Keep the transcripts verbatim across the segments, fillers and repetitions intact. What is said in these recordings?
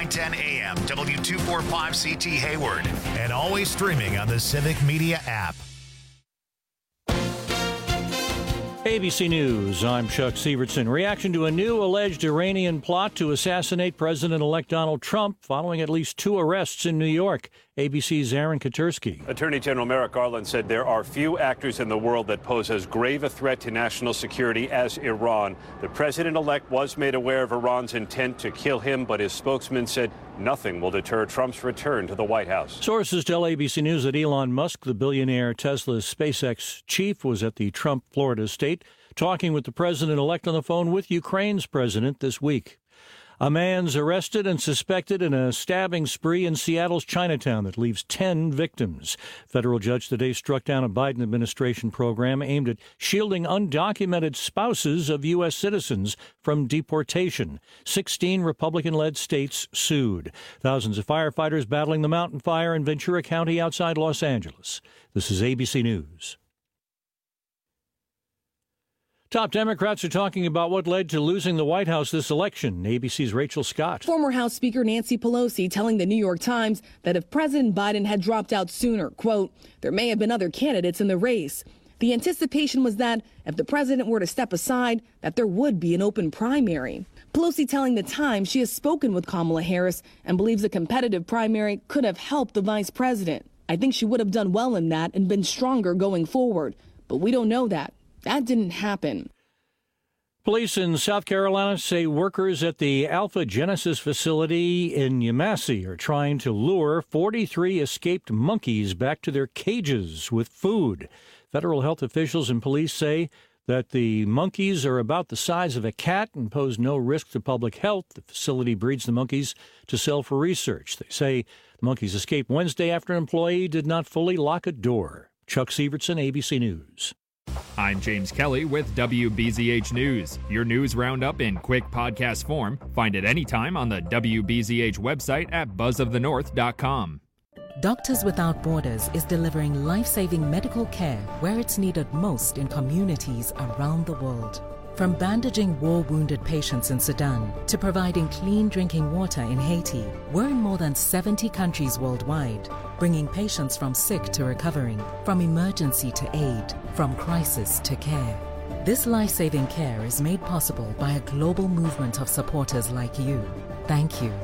nine ten A M, W two forty-five C T Hayward, and always streaming on the Civic Media app. A B C News, I'm Chuck Sievertson. Reaction to a new alleged Iranian plot to assassinate President-elect Donald Trump following at least two arrests in New York. A B C's Aaron Katersky. Attorney General Merrick Garland said there are few actors in the world that pose as grave a threat to national security as Iran. The president-elect was made aware of Iran's intent to kill him, but his spokesman said nothing will deter Trump's return to the White House. Sources tell A B C News that Elon Musk, the billionaire Tesla's SpaceX chief, was at the Trump Florida estate talking with the president-elect on the phone with Ukraine's president this week. A man's arrested and suspected in a stabbing spree in Seattle's Chinatown that leaves ten victims. Federal judge today struck down a Biden administration program aimed at shielding undocumented spouses of U S citizens from deportation. Sixteen Republican-led states sued. Thousands of firefighters battling the mountain fire in Ventura County outside Los Angeles. This is A B C News. Top Democrats are talking about what led to losing the White House this election. A B C's Rachel Scott. Former House Speaker Nancy Pelosi telling the New York Times that if President Biden had dropped out sooner, quote, there may have been other candidates in the race. The anticipation was that if the president were to step aside, that there would be an open primary. Pelosi telling the Times she has spoken with Kamala Harris and believes a competitive primary could have helped the vice president. I think she would have done well in that and been stronger going forward. But we don't know that. That didn't happen. Police in South Carolina say workers at the Alpha Genesis facility in Yamasee are trying to lure forty-three escaped monkeys back to their cages with food. Federal health officials and police say that the monkeys are about the size of a cat and pose no risk to public health. The facility breeds the monkeys to sell for research. They say the monkeys escaped Wednesday after an employee did not fully lock a door. Chuck Sievertson, A B C News. I'm James Kelly with W B Z H News, your news roundup in quick podcast form. Find it anytime on the W B Z H website at buzz of the north dot com. Doctors Without Borders is delivering life-saving medical care where it's needed most in communities around the world. From bandaging war-wounded patients in Sudan to providing clean drinking water in Haiti, we're in more than seventy countries worldwide, bringing patients from sick to recovering, from emergency to aid, from crisis to care. This life-saving care is made possible by a global movement of supporters like you. Thank you.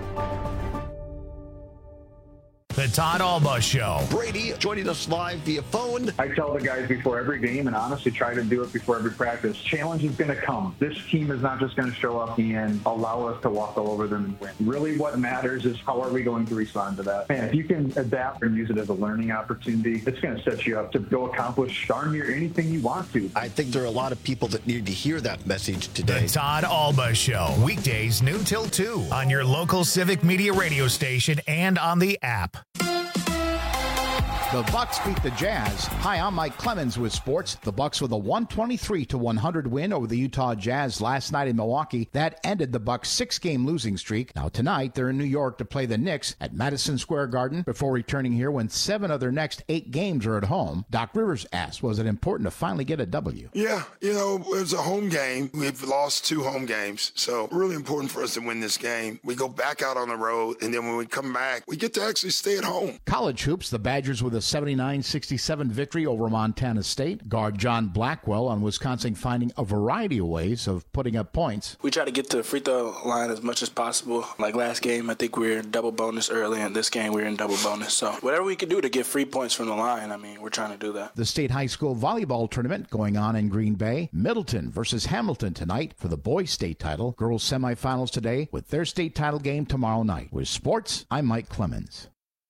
The Todd Alba Show. Brady joining us live via phone. I tell the guys before every game, and honestly try to do it before every practice, challenge is going to come. This team is not just going to show up and allow us to walk all over them and win. Really what matters is how are we going to respond to that. And if you can adapt and use it as a learning opportunity, it's going to set you up to go accomplish darn near anything you want to. I think there are a lot of people that need to hear that message today. The Todd Alba Show. Weekdays noon till two on your local Civic Media radio station and on the app. The Bucks beat the Jazz. Hi, I'm Mike Clemens with sports. The Bucks with a one twenty-three to one hundred win over the Utah Jazz last night in Milwaukee. That ended the Bucks' six-game losing streak. Now tonight, they're in New York to play the Knicks at Madison Square Garden before returning here when seven of their next eight games are at home. Doc Rivers asked, was it important to finally get a W? Yeah, you know, it was a home game. We've lost two home games, so really important for us to win this game. We go back out on the road, and then when we come back, we get to actually stay at home. College hoops, the Badgers with a seventy-nine sixty-seven victory over Montana State. Guard John Blackwell on Wisconsin finding a variety of ways of putting up points. We try to get to the free throw line as much as possible. Like last game, I think we were in double bonus early, and this game we were in double bonus. So whatever we can do to get free points from the line, I mean, we're trying to do that. The state high school volleyball tournament going on in Green Bay. Middleton versus Hamilton tonight for the boys' state title. Girls semifinals today with their state title game tomorrow night. With sports, I'm Mike Clemens.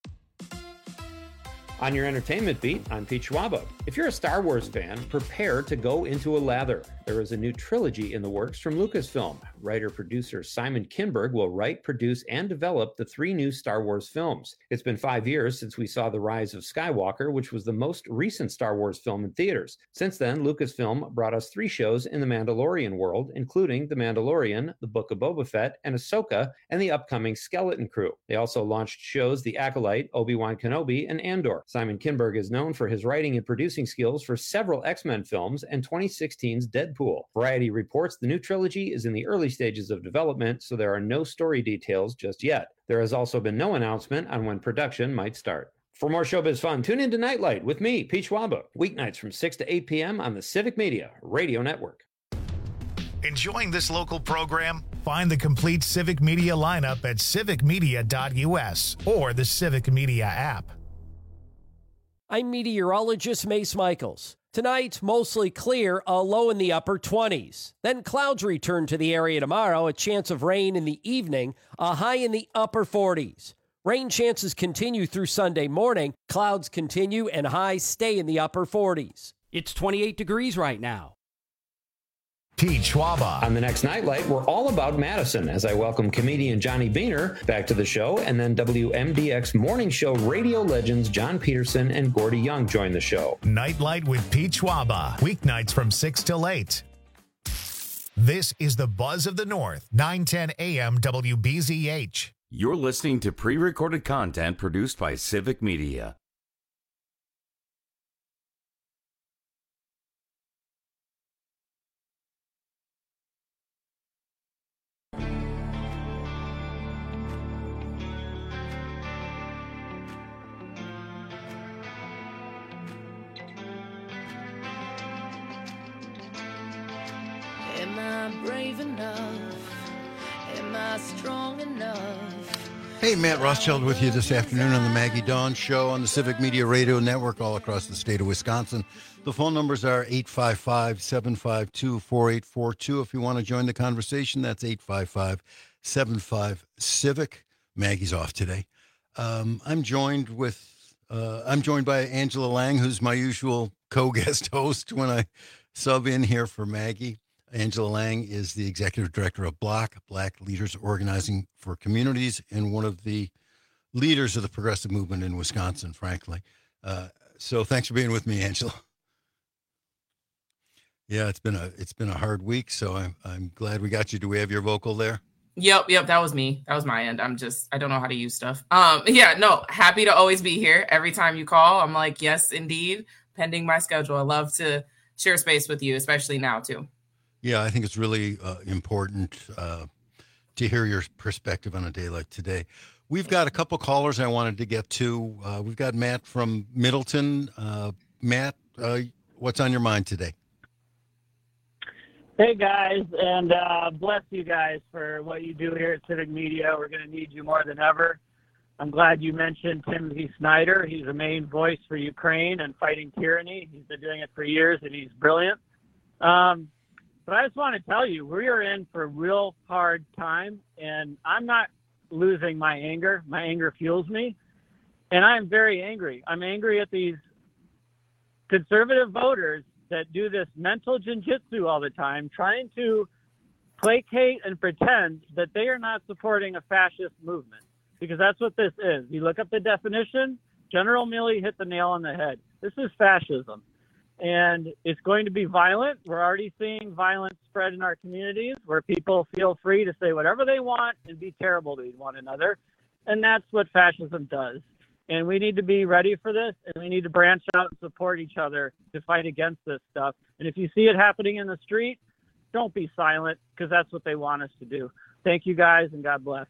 On your entertainment beat, I'm Pete Schwaba. If you're a Star Wars fan, prepare to go into a lather. There is a new trilogy in the works from Lucasfilm. Writer-producer Simon Kinberg will write, produce, and develop the three new Star Wars films. It's been five years since we saw The Rise of Skywalker, which was the most recent Star Wars film in theaters. Since then, Lucasfilm brought us three shows in the Mandalorian world, including The Mandalorian, The Book of Boba Fett, and Ahsoka, and the upcoming Skeleton Crew. They also launched shows The Acolyte, Obi-Wan Kenobi, and Andor. Simon Kinberg is known for his writing and producing skills for several X-Men films and twenty sixteen's Deadpool Deadpool. Variety reports the new trilogy is in the early stages of development, so there are no story details just yet. There has also been no announcement on when production might start. For more showbiz fun, tune into Nightlight with me, Pete Schwaba, weeknights from six to eight p.m. on the Civic Media Radio Network. Enjoying this local program? Find the complete Civic Media lineup at civic media dot u s or the Civic Media app. I'm meteorologist Mace Michaels. Tonight, mostly clear, a low in the upper twenties. Then clouds return to the area tomorrow, a chance of rain in the evening, a high in the upper forties. Rain chances continue through Sunday morning. Clouds continue and highs stay in the upper forties. It's twenty-eight degrees right now. Pete Schwaba. On the next Nightlight, we're all about Madison as I welcome comedian Johnny Beaner back to the show, and then W M D X morning show radio legends John Peterson and Gordy Young join the show. Nightlight with Pete Schwaba, weeknights from six till eight. This is the Buzz of the North, nine ten a.m. W B Z H. You're listening to pre-recorded content produced by Civic Media. Am I brave enough? Am I strong enough? Hey, Matt Rothschild with you this afternoon on the Maggie Dawn Show on the Civic Media Radio Network all across the state of Wisconsin. The phone numbers are eight five five, seven five two, four eight four two. If you want to join the conversation, that's eight five five, seven five, CIVIC. Maggie's off today. Um, I'm joined with uh, I'm joined by Angela Lang, who's my usual co-guest host when I sub in here for Maggie. Angela Lang is the executive director of BLOC, Black Leaders Organizing for Communities, and one of the leaders of the progressive movement in Wisconsin, frankly. Uh, so thanks for being with me, Angela. Yeah, it's been a it's been a hard week, so I'm I'm glad we got you. Do we have your vocal there? Yep, yep, that was me. That was my end. I'm just I don't know how to use stuff. Um, yeah, no, happy to always be here. Every time you call, I'm like, yes, indeed, pending my schedule. I love to share space with you, especially now too. Yeah, I think it's really uh, important uh, to hear your perspective on a day like today. We've got a couple callers I wanted to get to. Uh, we've got Matt from Middleton. Uh, Matt, uh, what's on your mind today? Hey, guys, and uh, bless you guys for what you do here at Civic Media. We're going to need you more than ever. I'm glad you mentioned Timothy Snyder. He's a main voice for Ukraine and fighting tyranny. He's been doing it for years, and he's brilliant. Um, But I just want to tell you, we are in for a real hard time, and I'm not losing my anger. My anger fuels me, and I'm very angry. I'm angry at these conservative voters that do this mental jinjitsu all the time, trying to placate and pretend that they are not supporting a fascist movement, because that's what this is. You look up the definition, General Milley hit the nail on the head. This is fascism. And it's going to be violent. We're already seeing violence spread in our communities where people feel free to say whatever they want and be terrible to one another. And that's what fascism does. And we need to be ready for this, and we need to branch out and support each other to fight against this stuff. And if you see it happening in the street, don't be silent, because that's what they want us to do. Thank you, guys, and God bless.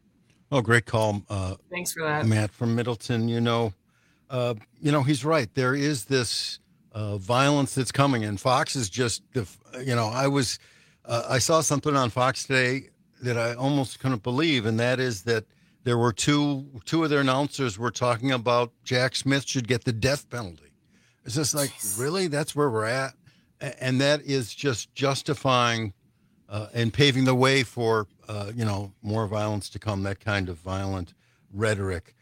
Oh, great call. Uh, Thanks for that. Matt from Middleton. You know, uh, you know, he's right. There is this Uh, violence that's coming, and Fox is just, you know, I was, uh, I saw something on Fox today that I almost couldn't believe, and that is that there were two, two of their announcers were talking about Jack Smith should get the death penalty. It's just like, really? That's where we're at? And that is just justifying uh, and paving the way for, uh, you know, more violence to come, that kind of violent rhetoric.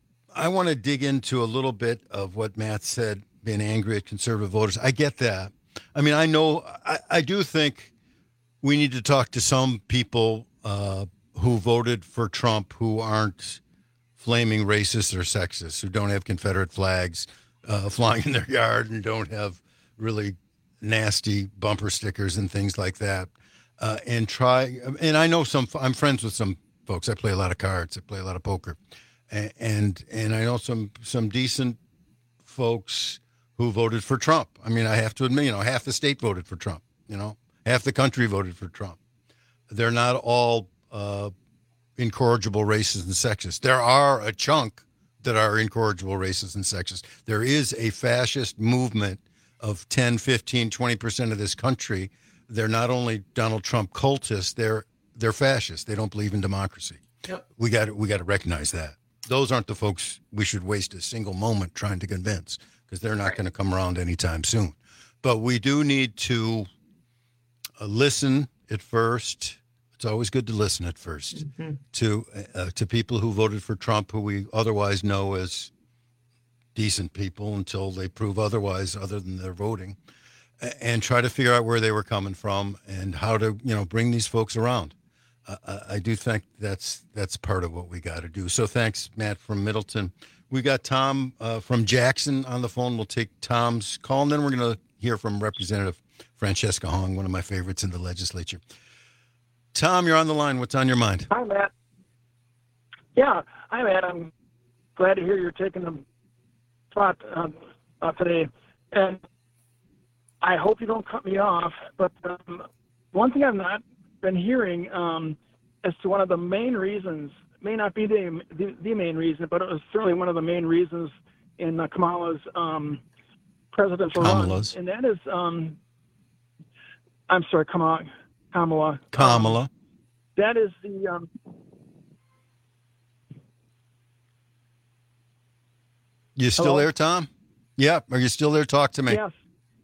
I want to dig into a little bit of what Matt said, being angry at conservative voters. I get that. I mean, I know, I, I do think we need to talk to some people uh, who voted for Trump who aren't flaming racists or sexist, who don't have Confederate flags uh, flying in their yard and don't have really nasty bumper stickers and things like that. Uh, and try, and I know some, I'm friends with some folks. I play a lot of cards. I play a lot of poker. And, and, and I know some, some decent folks who voted for Trump. I mean, I have to admit, you know, half the state voted for Trump, you know, Half the country voted for Trump. They're not all uh, incorrigible racist and sexist. There are a chunk that are incorrigible racist and sexist. There is a fascist movement of ten, fifteen, twenty percent of this country. They're not only Donald Trump cultists, they're they're fascists. They don't believe in democracy. Yep. We got we got to recognize that. Those aren't the folks we should waste a single moment trying to convince, because they're not right. going to come around anytime soon. But we do need to uh, listen at first. It's always good to listen at first mm-hmm. to uh, to people who voted for Trump, who we otherwise know as decent people until they prove otherwise, other than their voting, and try to figure out where they were coming from and how to, you know, bring these folks around. Uh, I do think that's that's part of what we got to do. So thanks, Matt from Middleton. We got Tom uh, from Jackson on the phone. We'll take Tom's call, and then we're going to hear from Representative Francesca Hong, one of my favorites in the legislature. Tom, you're on the line. What's on your mind? Hi, Matt. Yeah, hi, Matt. I'm glad to hear you're taking the spot um, uh, today. And I hope you don't cut me off, but um, one thing I've not been hearing um, as to one of the main reasons, may not be the, the the main reason, but it was certainly one of the main reasons in uh, Kamala's um, presidential Kamala's. run, and that is, um, I'm sorry, Kamala. Kamala. Kamala. Um, that is the. Um, you still hello? there, Tom? Yeah. Are you still there? Talk to me. Yes.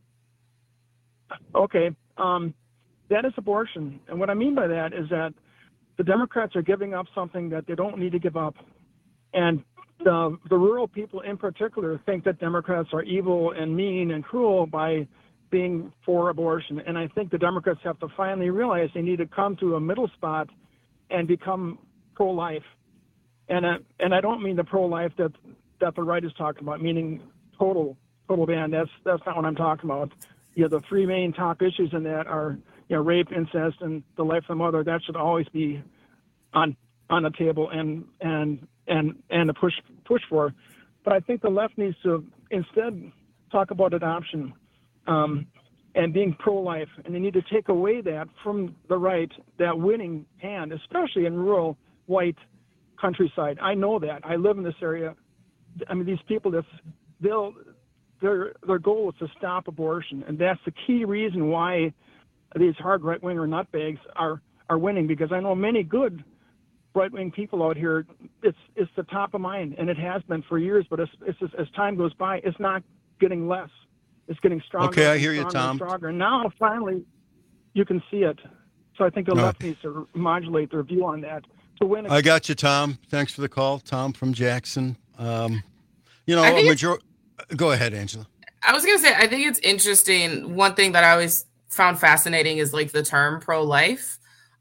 Okay. Um, that is abortion. And what I mean by that is that the Democrats are giving up something that they don't need to give up. And the, the rural people in particular think that Democrats are evil and mean and cruel by being for abortion. And I think the Democrats have to finally realize they need to come to a middle spot and become pro-life. And uh, and I don't mean the pro-life that that the right is talking about, meaning total total ban. That's that's not what I'm talking about. You know, the three main top issues in that are, you know, rape, incest, and the life of the mother. That should always be on on the table and and and and to push push for. But I think the left needs to instead talk about adoption um, and being pro-life, and they need to take away that from the right, that winning hand, especially in rural white countryside. I know that. I live in this area. I mean, these people, that's they'll their their goal is to stop abortion, and that's the key reason why these hard right-winger nutbags are are winning. Because I know many good right-wing people out here. It's it's the top of mind, and it has been for years. But it's, it's just, as time goes by, it's not getting less. It's getting stronger. Okay, I hear you, stronger Tom. And stronger. And now finally, you can see it. So I think the All left right. needs to modulate their view on that to win. I got you, Tom. Thanks for the call, Tom from Jackson. Um, you know, I a think major- go ahead, Angela. I was going to say, I think it's interesting. One thing that I always found fascinating is like the term pro-life,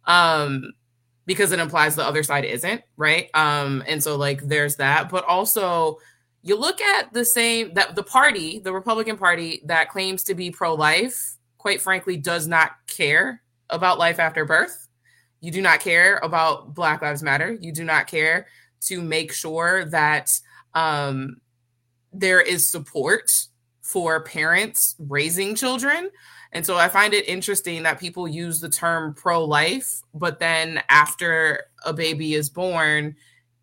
um, because it implies the other side isn't, right? Um, and so like there's that. But also you look at the same, that the party, the Republican Party that claims to be pro-life, quite frankly, does not care about life after birth. You do not care about Black Lives Matter. You do not care to make sure that um, there is support for parents raising children. And so I find it interesting that people use the term pro-life, but then after a baby is born,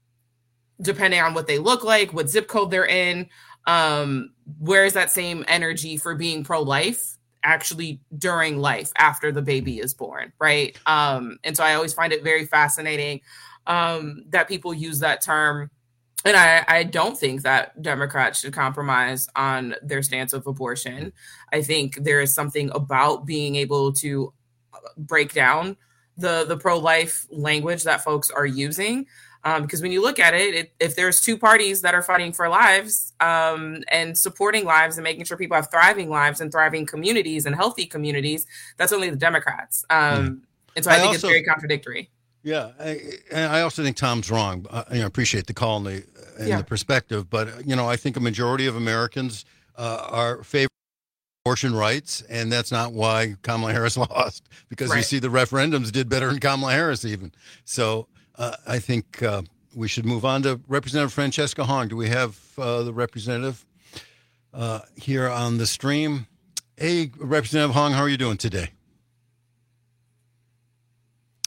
depending on what they look like, what zip code they're in, um, where's that same energy for being pro-life actually during life after the baby is born, right? Um, and so I always find it very fascinating um, that people use that term. And I, I don't think that Democrats should compromise on their stance of abortion. I think there is something about being able to break down the, the pro-life language that folks are using. Um, because when you look at it, it, if there's two parties that are fighting for lives um, and supporting lives and making sure people have thriving lives and thriving communities and healthy communities, that's only the Democrats. Um, mm. And so I, I think also, it's very contradictory. Yeah, I, and I also think Tom's wrong. I you know, appreciate the call and the, and yeah. the perspective, but you know, I think a majority of Americans uh, are favor abortion rights, and that's not why Kamala Harris lost. Because right. you see, the referendums did better than Kamala Harris even. So uh, I think uh, we should move on to Representative Francesca Hong. Do we have uh, the representative uh, here on the stream? Hey, Representative Hong, how are you doing today?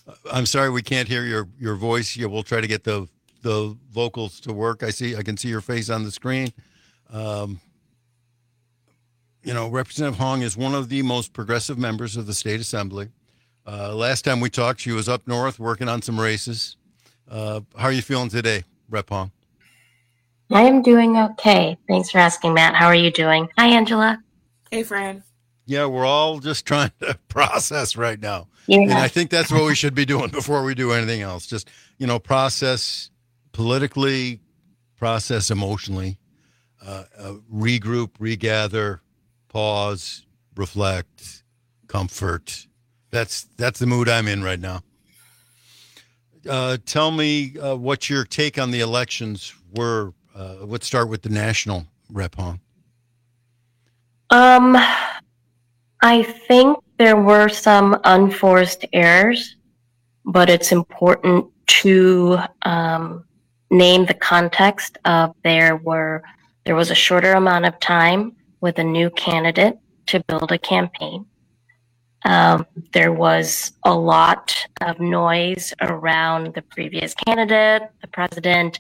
I'm sorry we can't hear your, your voice. Yeah, we'll try to get the the vocals to work. I see. I can see your face on the screen. Um, you know, Representative Hong is one of the most progressive members of the state assembly. Uh, last time we talked, she was up north working on some races. Uh, how are you feeling today, Rep Hong? I am doing okay. Thanks for asking, Matt. How are you doing? Hi, Angela. Hey, Fran. Yeah, we're all just trying to process right now. Yeah. And I think that's what we should be doing before we do anything else. Just, you know, process politically, process emotionally, uh, uh, regroup, regather, pause, reflect, comfort. That's that's the mood I'm in right now. Uh, tell me uh, what your take on the elections were. Uh, let's start with the national, Rep Hong. Um, I think there were some unforced errors, but it's important to um, name the context of there were there was a shorter amount of time with a new candidate to build a campaign. Um, there was a lot of noise around the previous candidate, the president,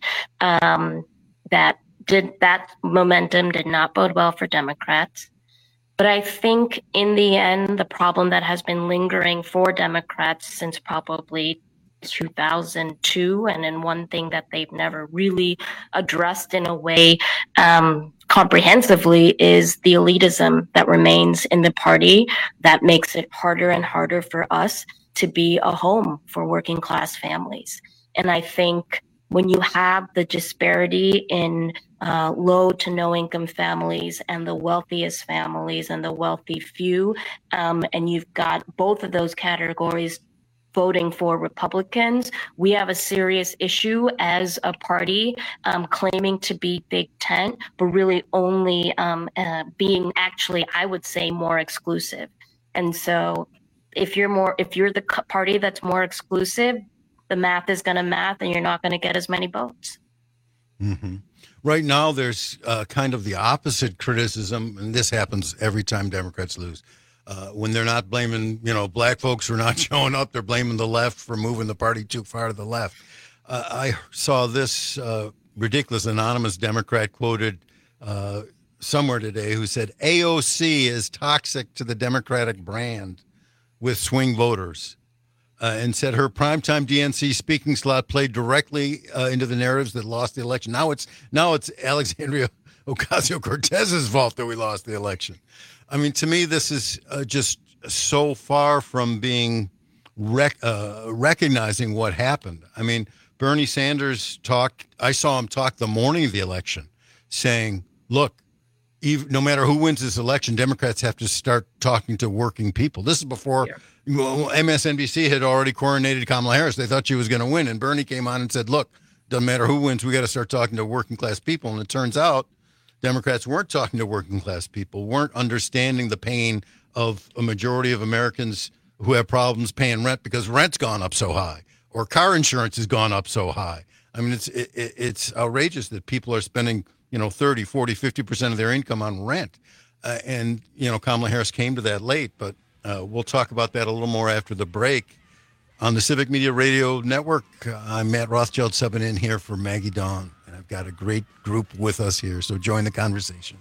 um, that did that momentum did not bode well for Democrats. But I think in the end, the problem that has been lingering for Democrats since probably two thousand two, and in one thing that they've never really addressed in a way um, comprehensively, is the elitism that remains in the party that makes it harder and harder for us to be a home for working class families. And I think when you have the disparity in uh, low to no income families and the wealthiest families and the wealthy few, um, and you've got both of those categories voting for Republicans, we have a serious issue as a party um, claiming to be big tent, but really only um, uh, being actually, I would say, more exclusive. And so if you're more, if you're the party that's more exclusive, the math is going to math and you're not going to get as many votes. Mm-hmm. Right now, there's uh, kind of the opposite criticism, and this happens every time Democrats lose. Uh, when they're not blaming, you know, black folks for not showing up, they're blaming the left for moving the party too far to the left. Uh, I saw this uh, ridiculous anonymous Democrat quoted uh, somewhere today who said A O C is toxic to the Democratic brand with swing voters, uh, and said her primetime D N C speaking slot played directly uh, into the narratives that lost the election. Now it's now it's Alexandria Ocasio-Cortez's fault that we lost the election. I mean, to me, this is uh, just so far from being rec- uh, recognizing what happened. I mean, Bernie Sanders talked, I saw him talk the morning of the election saying, look, even, no matter who wins this election, Democrats have to start talking to working people. This is before yeah. well, M S N B C had already coronated Kamala Harris. They thought she was going to win. And Bernie came on and said, look, doesn't matter who wins, we got to start talking to working class people. And it turns out Democrats weren't talking to working class people, weren't understanding the pain of a majority of Americans who have problems paying rent because rent's gone up so high or car insurance has gone up so high. I mean, it's it, it's outrageous that people are spending, you know, thirty, forty, fifty percent of their income on rent. Uh, and, you know, Kamala Harris came to that late, but uh, we'll talk about that a little more after the break. On the Civic Media Radio Network, I'm Matt Rothschild subbing in here for Maggie Dawn. I've got a great group with us here, so join the conversation.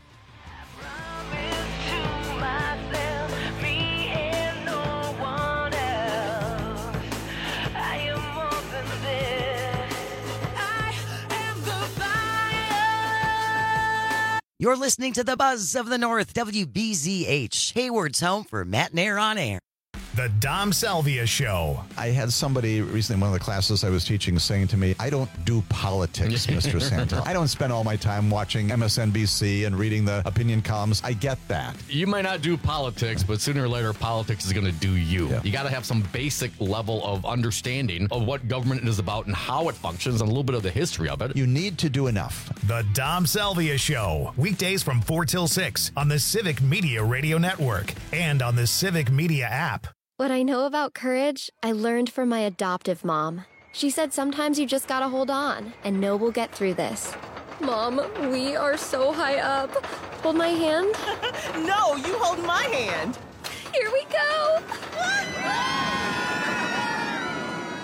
You're listening to the Buzz of the North, W B Z H, Hayward's home for Matt and Air on Air. The Dom Salvia Show. I had somebody recently in one of the classes I was teaching saying to me, I don't do politics, Mister Santel. I don't spend all my time watching M S N B C and reading the opinion columns. I get that. You might not do politics, but sooner or later, politics is going to do you. Yeah. You got to have some basic level of understanding of what government is about and how it functions and a little bit of the history of it. You need to do enough. The Dom Salvia Show. Weekdays from four till six on the Civic Media Radio Network and on the Civic Media app. What I know about courage, I learned from my adoptive mom. She said sometimes you just gotta hold on and know we'll get through this. Mom, we are so high up. Hold my hand. No, you hold my hand. Here we go.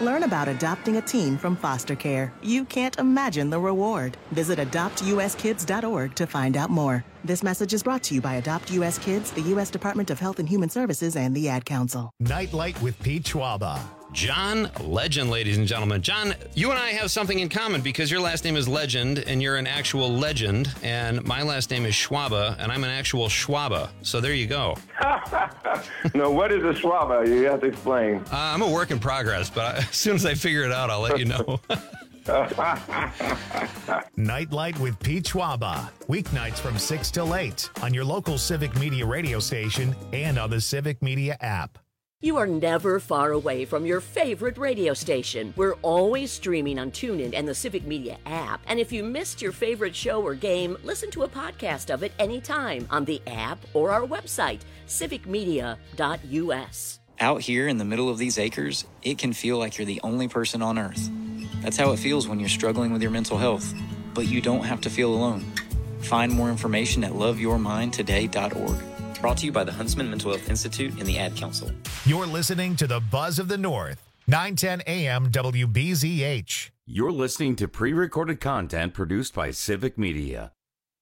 Learn about adopting a teen from foster care. You can't imagine the reward. Visit adopt u s kids dot org to find out more. This message is brought to you by Adopt U S Kids, the U S Department of Health and Human Services, and the Ad Council. Nightlight with Pete Schwaba. John Legend, ladies and gentlemen. John, you and I have something in common because your last name is Legend and you're an actual legend, and my last name is Schwaba and I'm an actual Schwaba. So there you go. No, what is a Schwaba? You have to explain. Uh, I'm a work in progress, but as soon as I figure it out, I'll let you know. Nightlight with Pete Schwaba. Weeknights from six till eight on your local Civic Media radio station and on the Civic Media app. You are never far away from your favorite radio station. We're always streaming on TuneIn and the Civic Media app. And if you missed your favorite show or game, listen to a podcast of it anytime on the app or our website, civic media dot u s. Out here in the middle of these acres, it can feel like you're the only person on Earth. That's how it feels when you're struggling with your mental health. But you don't have to feel alone. Find more information at love your mind today dot org. Brought to you by the Huntsman Mental Health Institute and the Ad Council. You're listening to the Buzz of the North, nine ten a m W B Z H. You're listening to pre-recorded content produced by Civic Media.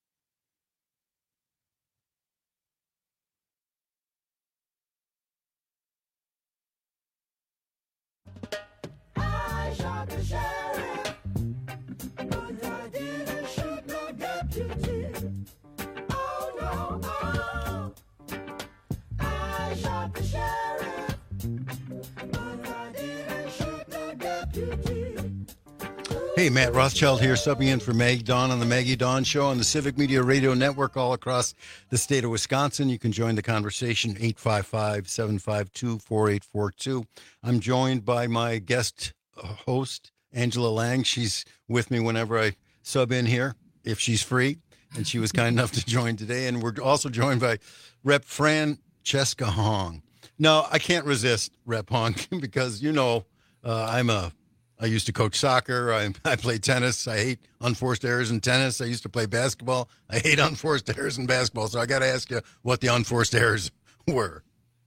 I shot the sheriff, but I didn't shoot no deputy. Oh no, oh. I shot the sheriff, but I didn't shoot no deputy. Hey, Matt Rothschild here, subbing in for Meg Dawn on the Maggie Dawn Show on the Civic Media Radio Network all across the state of Wisconsin. You can join the conversation, eight five five, seven five two, four eight four two. I'm joined by my guest host, Angela Lang. She's with me whenever I sub in here, if she's free, and she was kind enough to join today. And we're also joined by Rep Francesca Hong. No, I can't resist Rep Hong because, you know, uh, I'm a I used to coach soccer. I, I play tennis. I hate unforced errors in tennis. I used to play basketball. I hate unforced errors in basketball. So I got to ask you what the unforced errors were.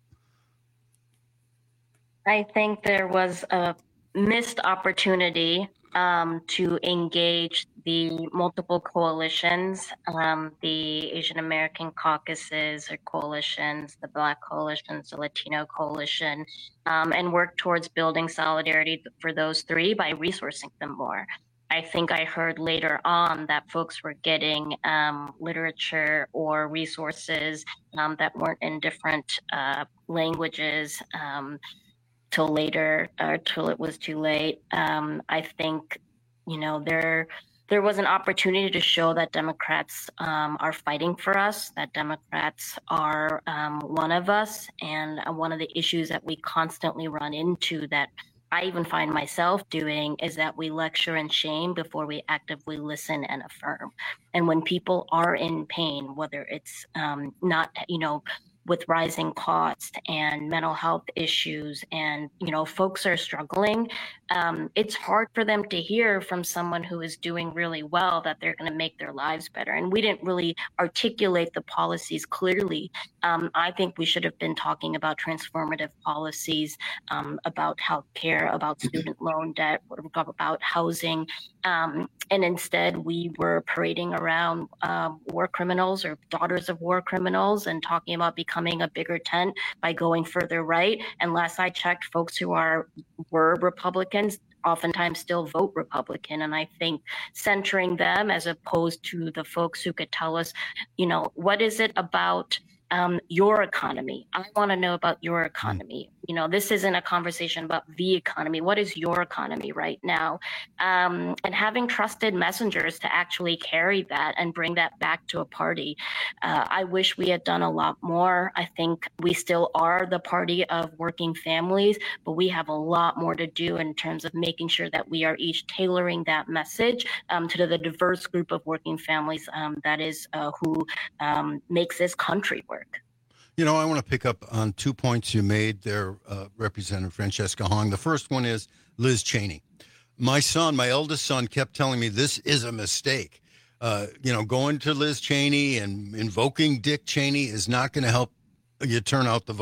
I think there was a missed opportunity um, to engage the multiple coalitions, um, the Asian American caucuses or coalitions, the Black coalitions, the Latino coalition, um, and work towards building solidarity for those three by resourcing them more. I think I heard later on that folks were getting um, literature or resources um, that weren't in different uh, languages um, till later, or till it was too late. Um, I think, you know, there there was an opportunity to show that Democrats um, are fighting for us, that Democrats are um, one of us, and one of the issues that we constantly run into that I even find myself doing is that we lecture and shame before we actively listen and affirm. And when people are in pain, whether it's um, not, you know, with rising costs and mental health issues and, you know, folks are struggling, um, it's hard for them to hear from someone who is doing really well that they're going to make their lives better. And we didn't really articulate the policies clearly. Um, I think we should have been talking about transformative policies, um, about healthcare, about student loan debt, about housing. Um, and instead, we were parading around um, war criminals or daughters of war criminals and talking about becoming a bigger tent by going further right. And last I checked, folks who are were Republicans oftentimes still vote Republican. And I think centering them as opposed to the folks who could tell us, you know, what is it about Um, your economy? I want to know about your economy. You know, this isn't a conversation about the economy. What is your economy right now? Um, and having trusted messengers to actually carry that and bring that back to a party. Uh, I wish we had done a lot more. I think we still are the party of working families, but we have a lot more to do in terms of making sure that we are each tailoring that message um, to the diverse group of working families um, that is uh, who um, makes this country work. You know, I want to pick up on two points you made there, uh, Representative Francesca Hong. The first one is Liz Cheney. My son, my eldest son, kept telling me this is a mistake. Uh, you know, going to Liz Cheney and invoking Dick Cheney is not going to help you turn out the vote.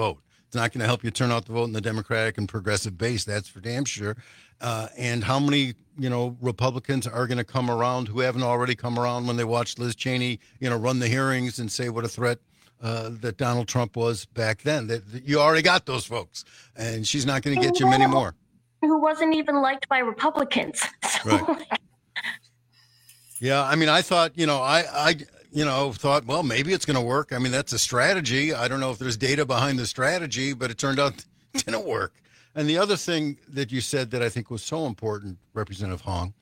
It's not going to help you turn out the vote in the Democratic and progressive base. That's for damn sure. Uh, and how many, you know, Republicans are going to come around who haven't already come around when they watched Liz Cheney, you know, run the hearings and say what a threat uh, that Donald Trump was back then? That, that you already got those folks, and she's not going to get you many more. Who wasn't even liked by Republicans. So, right. Yeah, I mean, I thought, you know, I, I, you know, thought, well, maybe it's going to work. I mean, that's a strategy. I don't know if there's data behind the strategy, but it turned out it didn't work. And the other thing that you said that I think was so important, Representative Hong,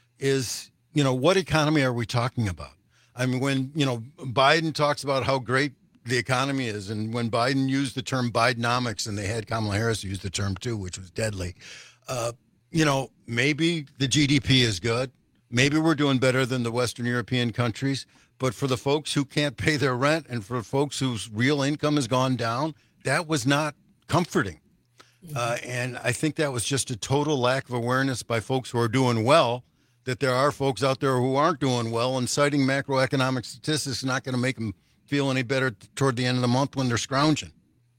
is, you know, what economy are we talking about? I mean, when, you know, Biden talks about how great the economy is, and when Biden used the term Bidenomics, and they had Kamala Harris use the term too, which was deadly, uh, you know, maybe the G D P is good. Maybe we're doing better than the Western European countries, but for the folks who can't pay their rent and for folks whose real income has gone down, that was not comforting. Uh, and I think that was just a total lack of awareness by folks who are doing well, that there are folks out there who aren't doing well, and citing macroeconomic statistics is not going to make them feel any better toward the end of the month when they're scrounging.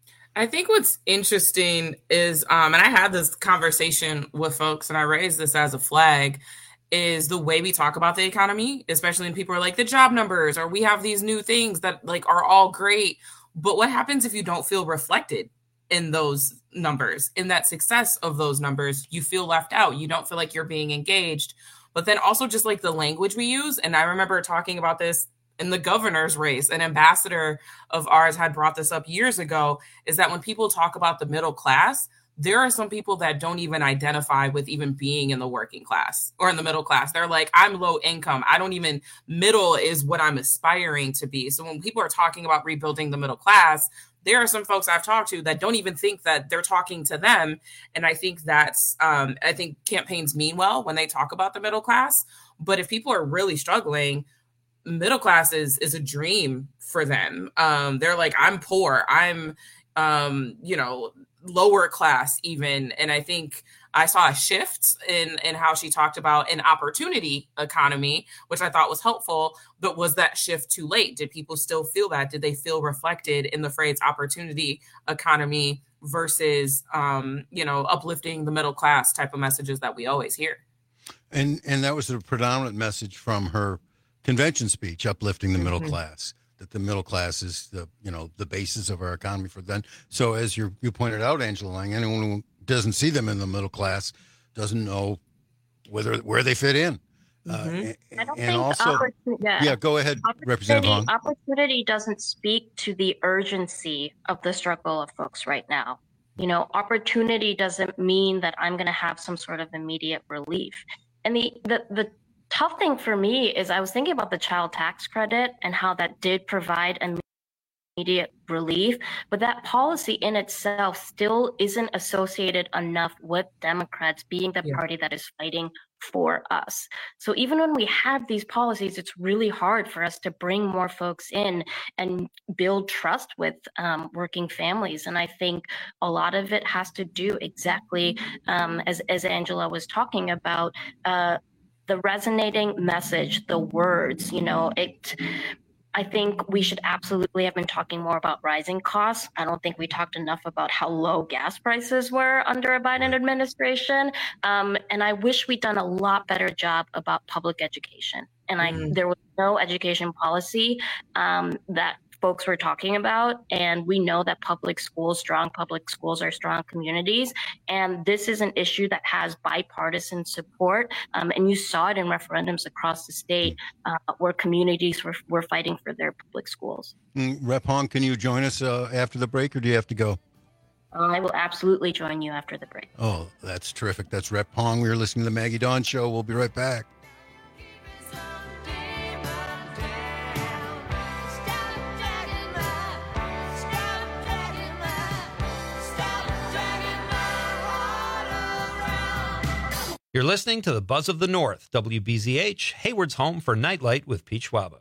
I think what's interesting is, um, and I had this conversation with folks, and I raised this as a flag, is the way we talk about the economy, especially when people are like the job numbers, or we have these new things that like are all great. But what happens if you don't feel reflected in those numbers, in that success of those numbers? You feel left out. You don't feel like you're being engaged. But then also just like the language we use. And I remember talking about this in the governor's race. An ambassador of ours had brought this up years ago, is that when people talk about the middle class, there are some people that don't even identify with even being in the working class or in the middle class. They're like, I'm low income. I don't even, middle is what I'm aspiring to be. So when people are talking about rebuilding the middle class, there are some folks I've talked to that don't even think that they're talking to them. And I think that's, um, I think campaigns mean well when they talk about the middle class. But if people are really struggling, middle class is, is a dream for them. Um, they're like, I'm poor. I'm, um, you know, lower class even. And I think I saw a shift in, in how she talked about an opportunity economy, which I thought was helpful. But was that shift too late? Did people still feel that? Did they feel reflected in the phrase opportunity economy versus, um, you know, uplifting the middle class type of messages that we always hear? And and that was a predominant message from her convention speech, uplifting the middle mm-hmm. class. That the middle class is the, you know, the basis of our economy for then. So as you you pointed out, Angela Lang, anyone who doesn't see them in the middle class doesn't know whether where they fit in. Mm-hmm. Uh, and, I don't and think also, opportunity, yeah. yeah, go ahead, Representative Hong. Opportunity doesn't speak to the urgency of the struggle of folks right now. You know, opportunity doesn't mean that I'm going to have some sort of immediate relief. And the the the tough thing for me is I was thinking about the child tax credit and how that did provide immediate relief, but that policy in itself still isn't associated enough with Democrats being the yeah. party that is fighting for us. So even when we have these policies, it's really hard for us to bring more folks in and build trust with um, working families. And I think a lot of it has to do exactly um, as, as Angela was talking about, uh, the resonating message, the words, you know, it, I think we should absolutely have been talking more about rising costs. I don't think we talked enough about how low gas prices were under a Biden administration. Um, and I wish we'd done a lot better job about public education. And I, mm. there was no education policy um, that folks were talking about. And we know that public schools, strong public schools are strong communities. And this is an issue that has bipartisan support. Um, and you saw it in referendums across the state uh, where communities were, were fighting for their public schools. Mm, Rep Hong, can you join us uh, after the break, or do you have to go? Uh, I will absolutely join you after the break. Oh, that's terrific. That's Rep Hong. We are listening to the Maggie Dawn Show. We'll be right back. You're listening to the Buzz of the North, W B Z H, Hayward's home for Nightlight with Pete Schwaba.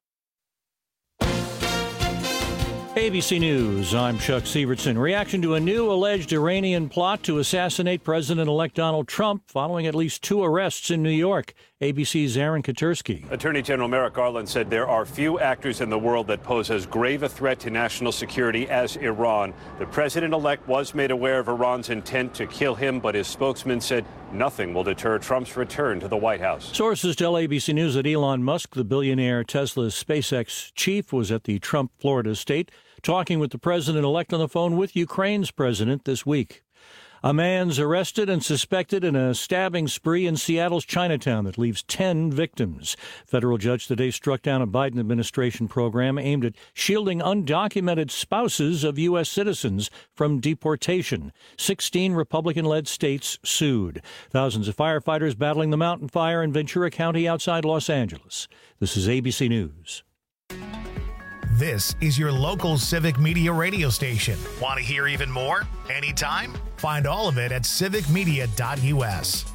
A B C News, I'm Chuck Sievertson. Reaction to a new alleged Iranian plot to assassinate President-elect Donald Trump following at least two arrests in New York. A B C's Aaron Katursky. Attorney General Merrick Garland said there are few actors in the world that pose as grave a threat to national security as Iran. The president-elect was made aware of Iran's intent to kill him, but his spokesman said nothing will deter Trump's return to the White House. Sources tell A B C News that Elon Musk, the billionaire Tesla's SpaceX chief, was at the Trump Florida estate talking with the president-elect on the phone with Ukraine's president this week. A man's arrested and suspected in a stabbing spree in Seattle's Chinatown that leaves ten victims. Federal judge today struck down a Biden administration program aimed at shielding undocumented spouses of U S citizens from deportation. Sixteen Republican-led states sued. Thousands of firefighters battling the mountain fire in Ventura County outside Los Angeles. This is A B C News. This is your local Civic Media radio station. Want to hear even more? Anytime? Find all of it at civic media dot U S.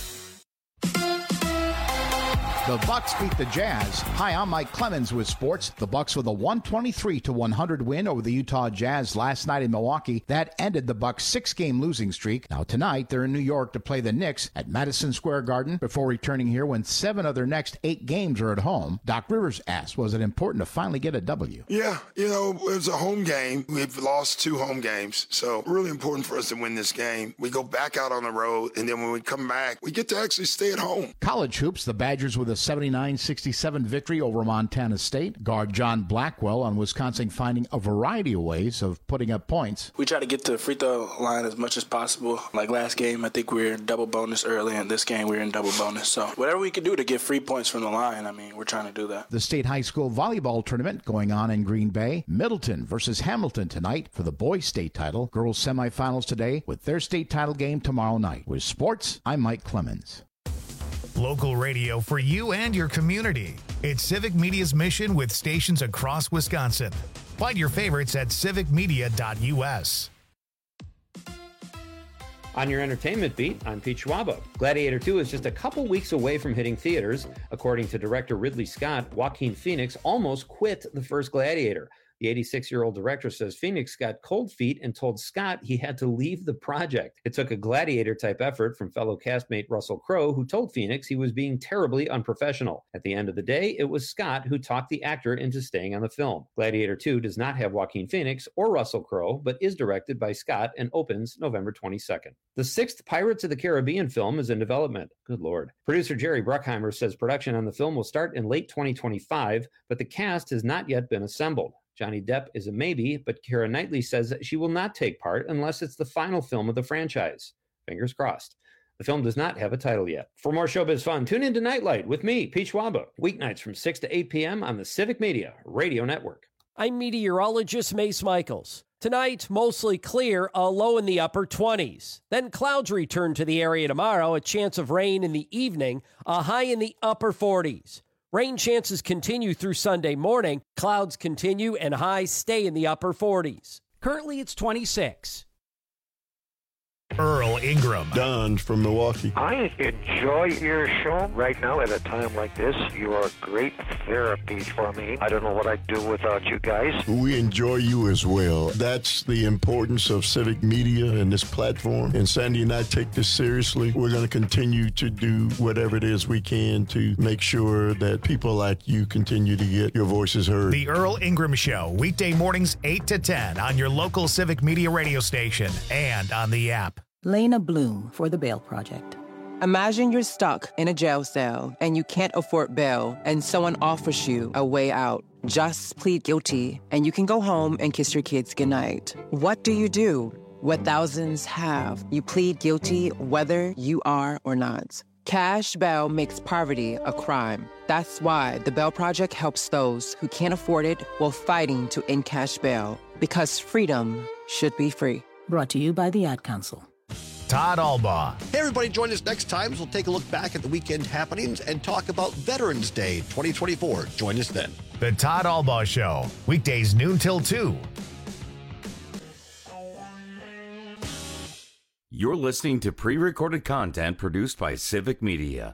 The Bucks beat the Jazz. Hi, I'm Mike Clemens with sports. The Bucks with a one twenty-three to one hundred win over the Utah Jazz last night in Milwaukee. That ended the Bucks' six-game losing streak. Now tonight, they're in New York to play the Knicks at Madison Square Garden before returning here when seven of their next eight games are at home. Doc Rivers asked, was it important to finally get a W? Yeah, you know, it was a home game. We've lost two home games, so really important for us to win this game. We go back out on the road, and then when we come back, we get to actually stay at home. College hoops, the Badgers with a seventy-nine sixty-seven victory over Montana State. Guard John Blackwell on Wisconsin finding a variety of ways of putting up points. We try to get to the free throw line as much as possible. Like last game, I think we were in double bonus early, and this game we were in double bonus. So whatever we can do to get free points from the line, I mean, we're trying to do that. The state high school volleyball tournament going on in Green Bay. Middleton versus Hamilton tonight for the boys' state title. Girls semifinals today with their state title game tomorrow night. With sports, I'm Mike Clemens. Local radio for you and your community. It's Civic Media's mission with stations across Wisconsin. Find your favorites at civic media dot U S. On your entertainment beat, I'm Pete Schwaba. Gladiator two is just a couple weeks away from hitting theaters. According to director Ridley Scott, Joaquin Phoenix almost quit the first Gladiator. The eighty-six-year-old director says Phoenix got cold feet and told Scott he had to leave the project. It took a Gladiator-type effort from fellow castmate Russell Crowe, who told Phoenix he was being terribly unprofessional. At the end of the day, it was Scott who talked the actor into staying on the film. Gladiator two does not have Joaquin Phoenix or Russell Crowe, but is directed by Scott and opens November twenty-second. The sixth Pirates of the Caribbean film is in development. Good Lord. Producer Jerry Bruckheimer says production on the film will start in late twenty twenty-five, but the cast has not yet been assembled. Johnny Depp is a maybe, but Keira Knightley says that she will not take part unless it's the final film of the franchise. Fingers crossed. The film does not have a title yet. For more showbiz fun, tune in to Nightlight with me, Pete Schwaba, weeknights from six to eight p.m. on the Civic Media Radio Network. I'm meteorologist Mace Michaels. Tonight, mostly clear, a low in the upper twenties. Then clouds return to the area tomorrow, a chance of rain in the evening, a high in the upper forties. Rain chances continue through Sunday morning. Clouds continue and highs stay in the upper forties. Currently, it's twenty-six. Earl Ingram. Don from Milwaukee. I enjoy your show right now at a time like this. You are great therapy for me. I don't know what I'd do without you guys. We enjoy you as well. That's the importance of Civic Media and this platform. And Sandy and I take this seriously. We're going to continue to do whatever it is we can to make sure that people like you continue to get your voices heard. The Earl Ingram Show, weekday mornings eight to ten on your local Civic Media radio station and on the app. Lena Bloom for the Bail Project. Imagine you're stuck in a jail cell and you can't afford bail and someone offers you a way out. Just plead guilty and you can go home and kiss your kids goodnight. What do you do? What thousands have. You plead guilty whether you are or not. Cash bail makes poverty a crime. That's why the Bail Project helps those who can't afford it while fighting to end cash bail. Because freedom should be free. Brought to you by the Ad Council. Todd Albaugh. Hey, everybody, join us next time as we'll take a look back at the weekend happenings and talk about Veterans Day twenty twenty-four. Join us then. The Todd Albaugh Show, weekdays noon till two. You're listening to pre-recorded content produced by Civic Media.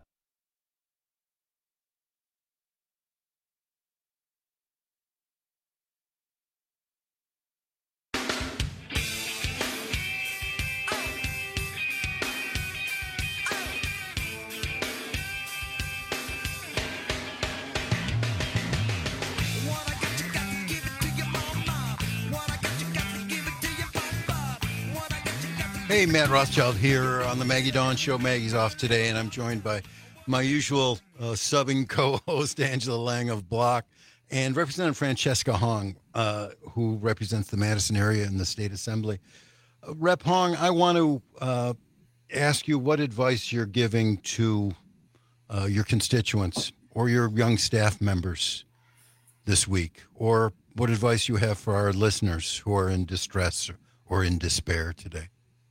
Hey, Matt Rothschild here on the Maggie Dawn Show. Maggie's off today, and I'm joined by my usual uh, subbing co-host, Angela Lang of Block, and Representative Francesca Hong, uh, who represents the Madison area in the State Assembly. Uh, Rep Hong, I want to uh, ask you what advice you're giving to uh, your constituents or your young staff members this week, or what advice you have for our listeners who are in distress or in despair today.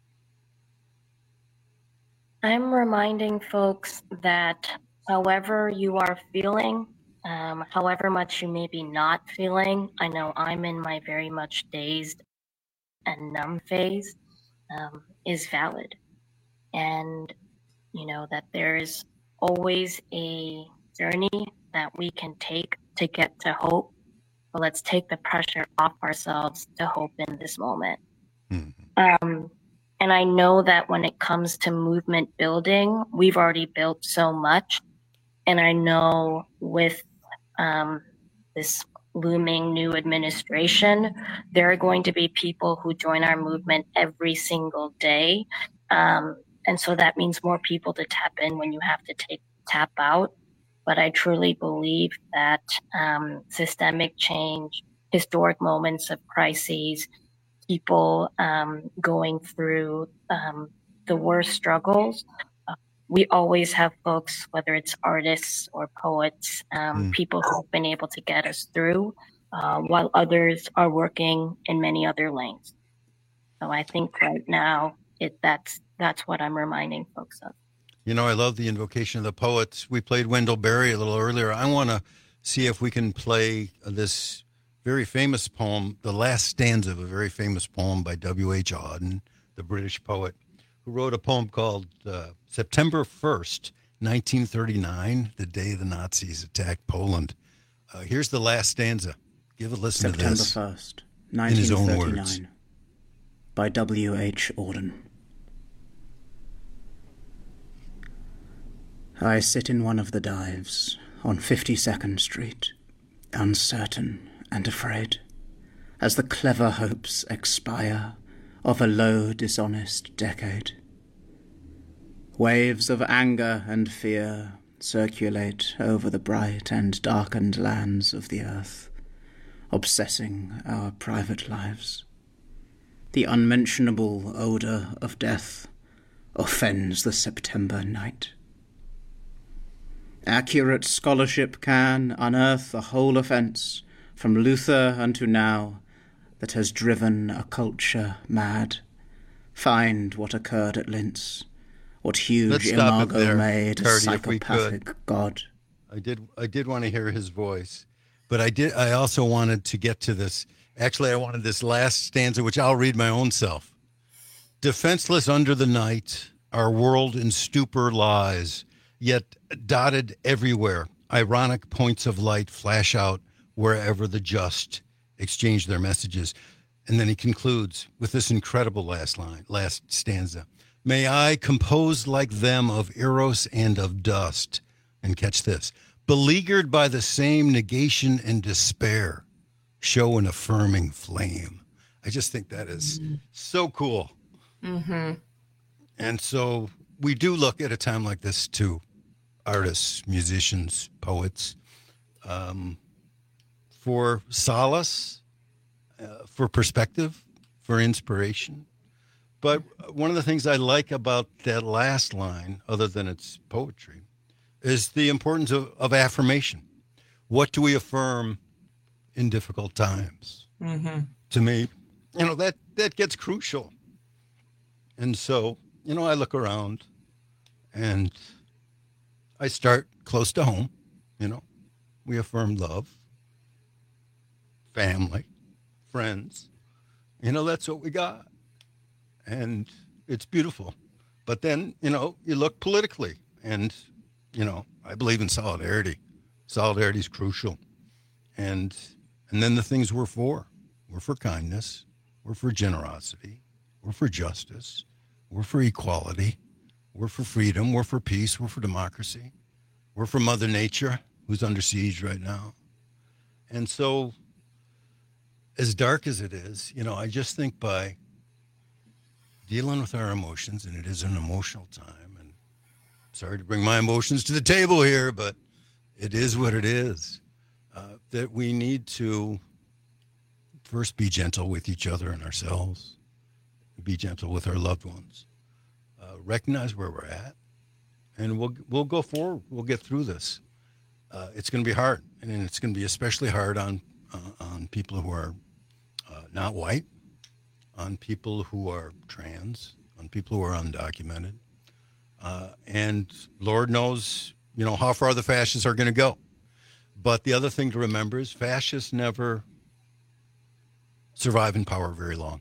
I'm reminding folks that however you are feeling, um, however much you may be not feeling, I know I'm in my very much dazed and numb phase, um, is valid. And, you know, that there is always a journey that we can take to get to hope. But let's take the pressure off ourselves to hope in this moment. Mm-hmm. Um, And I know that when it comes to movement building, we've already built so much. And I know with um, this looming new administration, there are going to be people who join our movement every single day. Um, and so that means more people to tap in when you have to take tap out. But I truly believe that um, systemic change, historic moments of crises, people um, going through um, the worst struggles. Uh, we always have folks, whether it's artists or poets, um, mm. people who've been able to get us through, uh, while others are working in many other lanes. So I think right now, it that's that's what I'm reminding folks of. You know, I love the invocation of the poets. We played Wendell Berry a little earlier. I want to see if we can play this very famous poem, the last stanza of a very famous poem by W H Auden, the British poet, who wrote a poem called uh, September first, nineteen thirty-nine, the day the Nazis attacked Poland. Uh, here's the last stanza. Give a listen September to this. September first, in nineteen his own thirty-nine, words. By W H Auden. I sit in one of the dives on fifty-second Street, uncertain and afraid, as the clever hopes expire of a low, dishonest decade. Waves of anger and fear circulate over the bright and darkened lands of the earth, obsessing our private lives. The unmentionable odour of death offends the September night. Accurate scholarship can unearth the whole offence from Luther unto now that has driven a culture mad. Find what occurred at Linz, what huge imago made a psychopathic god. I did I did want to hear his voice, but I did I also wanted to get to this. Actually, I wanted this last stanza, which I'll read my own self. Defenseless under the night, our world in stupor lies, yet dotted everywhere, ironic points of light flash out wherever the just exchange their messages. And then he concludes with this incredible last line, last stanza. May I, compose like them of eros and of dust, and catch this, beleaguered by the same negation and despair, show an affirming flame. I just think that is mm-hmm. so cool. Mm-hmm. And so we do look at a time like this to artists, musicians, poets, um, for solace, uh, for perspective, for inspiration. But one of the things I like about that last line, other than its poetry, is the importance of, of affirmation. What do we affirm in difficult times? Mm-hmm. To me, you know, that, that gets crucial. And so, you know, I look around and I start close to home. You know, we affirm love, family, friends. You know, that's what we got. And it's beautiful. But then, you know, you look politically and, you know, I believe in solidarity. Solidarity is crucial. And and then the things we're for. We're for kindness. We're for generosity. We're for justice. We're for equality. We're for freedom. We're for peace. We're for democracy. We're for Mother Nature, who's under siege right now. And so, as dark as it is, you know, I just think by dealing with our emotions, and it is an emotional time. And sorry to bring my emotions to the table here, but it is what it is. Uh, that we need to first be gentle with each other and ourselves, be gentle with our loved ones, uh, recognize where we're at, and we'll we'll go forward. We'll get through this. Uh, it's going to be hard, and it's going to be especially hard on uh, on people who are uh, not white, on people who are trans, on people who are undocumented, uh, and Lord knows, you know, how far the fascists are going to go. But the other thing to remember is fascists never survive in power very long.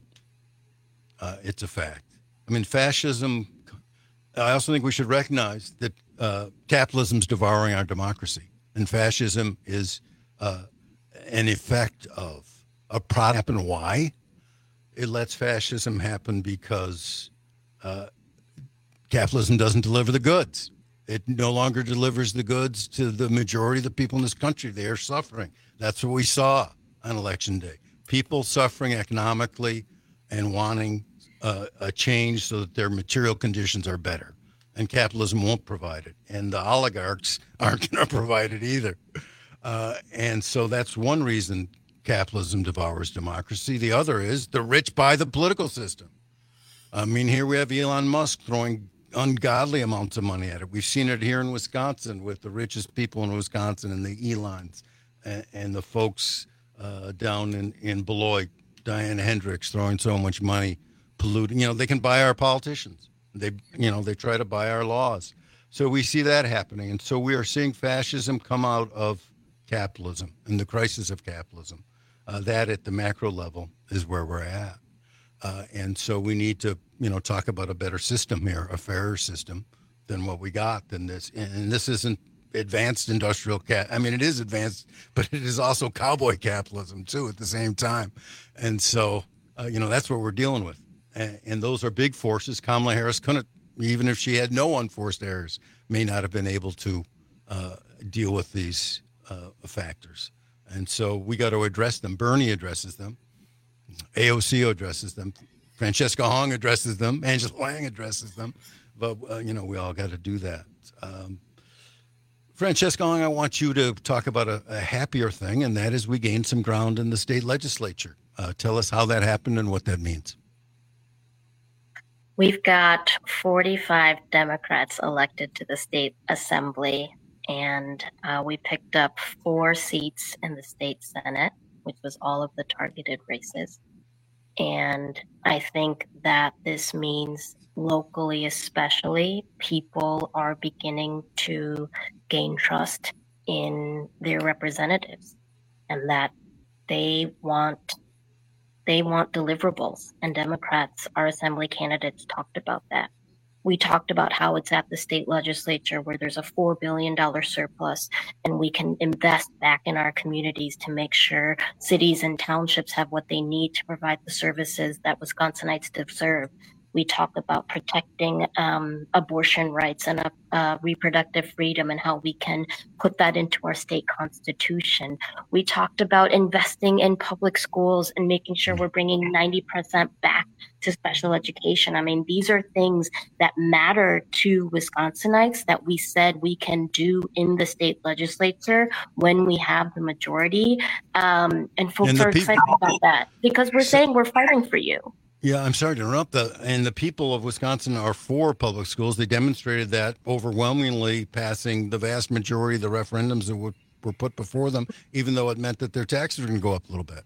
Uh, it's a fact. I mean, fascism, I also think we should recognize that uh, capitalism's devouring our democracy. And fascism is uh, an effect of a product. Happen. Why? It lets fascism happen because uh, capitalism doesn't deliver the goods. It no longer delivers the goods to the majority of the people in this country. They are suffering. That's what we saw on Election Day. People suffering economically and wanting uh, a change so that their material conditions are better. And capitalism won't provide it. And the oligarchs aren't going to provide it either. Uh, and so that's one reason capitalism devours democracy. The other is the rich buy the political system. I mean, here we have Elon Musk throwing ungodly amounts of money at it. We've seen it here in Wisconsin with the richest people in Wisconsin and the Elons and, and the folks uh, down in, in Beloit, Diane Hendricks throwing so much money, polluting. You know, they can buy our politicians. They, you know, they try to buy our laws. So we see that happening. And so we are seeing fascism come out of capitalism and the crisis of capitalism. Uh, that at the macro level is where we're at. Uh, and so we need to, you know, talk about a better system here, a fairer system than what we got than this. And this isn't advanced industrial cap. I mean, it is advanced, but it is also cowboy capitalism too at the same time. And so, uh, you know, that's what we're dealing with. And, and those are big forces. Kamala Harris couldn't, even if she had no unforced errors, may not have been able to uh, deal with these uh, factors. And so we got to address them. Bernie addresses them. A O C addresses them. Francesca Hong addresses them. Angela Lang addresses them. But, uh, you know, we all got to do that. Um, Francesca Hong, I want you to talk about a, a happier thing, and that is we gained some ground in the state legislature. Uh, tell us how that happened and what that means. We've got forty-five Democrats elected to the state assembly, and uh, we picked up four seats in the state Senate, which was all of the targeted races. And I think that this means locally, especially, people are beginning to gain trust in their representatives, and that they want They want deliverables, and Democrats, our assembly candidates, talked about that. We talked about how it's at the state legislature where there's a four billion dollars surplus, and we can invest back in our communities to make sure cities and townships have what they need to provide the services that Wisconsinites deserve. We talk about protecting um, abortion rights and uh, uh, reproductive freedom and how we can put that into our state constitution. We talked about investing in public schools and making sure we're bringing ninety percent back to special education. I mean, these are things that matter to Wisconsinites that we said we can do in the state legislature when we have the majority. Um, and folks and are people- excited about that because we're saying we're fighting for you. Yeah, I'm sorry to interrupt. The, and the people of Wisconsin are for public schools. They demonstrated that overwhelmingly, passing the vast majority of the referendums that were, were put before them, even though it meant that their taxes were going to go up a little bit.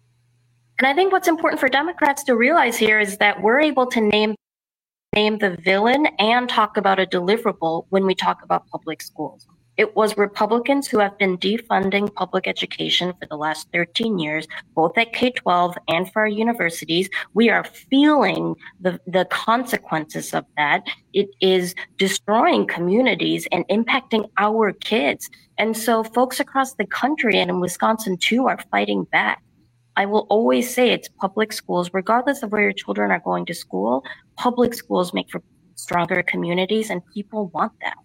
And I think what's important for Democrats to realize here is that we're able to name name the villain and talk about a deliverable when we talk about public schools. It was Republicans who have been defunding public education for the last thirteen years, both at K twelve and for our universities. We are feeling the, the consequences of that. It is destroying communities and impacting our kids. And so folks across the country and in Wisconsin too are fighting back. I will always say it's public schools, regardless of where your children are going to school. Public schools make for stronger communities, and people want that.